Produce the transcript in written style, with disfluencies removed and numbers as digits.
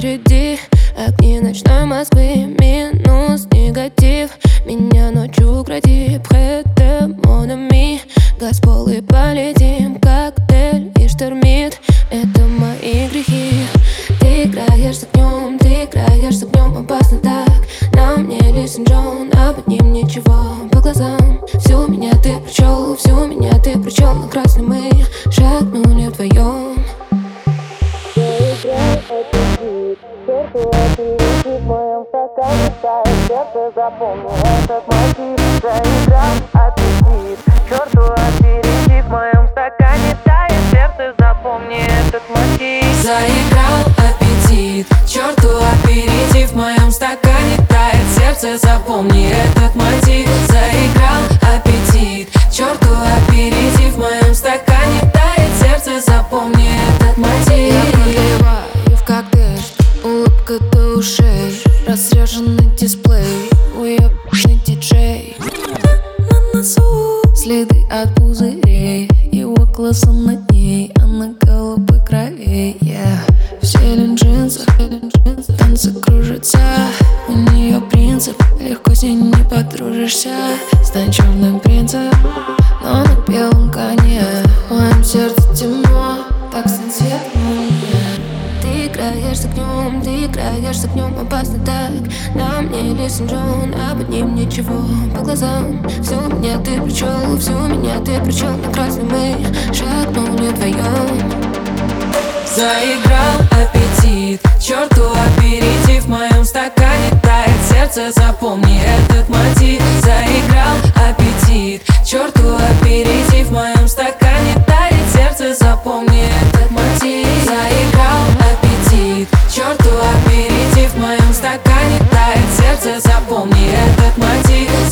впереди огни ночной Москвы, минус негатив. Меня ночью укради, près de mon ami. Газ пол и полетим, коктейль и штормит. Это мои грехи. Ты играешь с огнем, ты играешь с огнем, опасно так. На мне Лисан Джон, а под ним ничего по глазам. Всю меня ты прочел, всю меня ты прочел. На красный мы шагнули вдвоем. В моем стакане тает сердце, запомни этот мотив. Заиграл аппетит, черту аперитив. В моем стакане тает сердце, запомни этот мотив. Заиграл аппетит, черту аперитив. В моем стакане тает сердце, запомни этот мотив. Заиграл аппетит, черту аперитив. В моем стакане тает сердце, запомни этот мотив. Я проливаю в коктейль, улыбка до ушей, разряженный дисплей, уебанный диджей. На носу следы от пузырей, его глаза на ней, а на голубой крови. В зелень джинсов, танцы кружатся. У нее принцип, легко с ней не подружишься. Стань черным принцем, но на белом коне. В моем сердце темно, так стань светом мне. Ты играешь с огнем, ты играешь с огнем, опасно так. На мне Лисан Джон, а под ним ничего по глазам. Всю меня ты прочел, всю меня ты прочел. На красный мы шагнули вдвоем. Заиграл аппетит, черту аперитив. В моем стакане тает сердце, запомни этот мотив. Заиграл аппетит, черту аперитив. В моем стакане тает сердце, запомни этот мотив. Заиграл аппетит, черту аперитив. В моем стакане тает сердце, запомни этот мотив.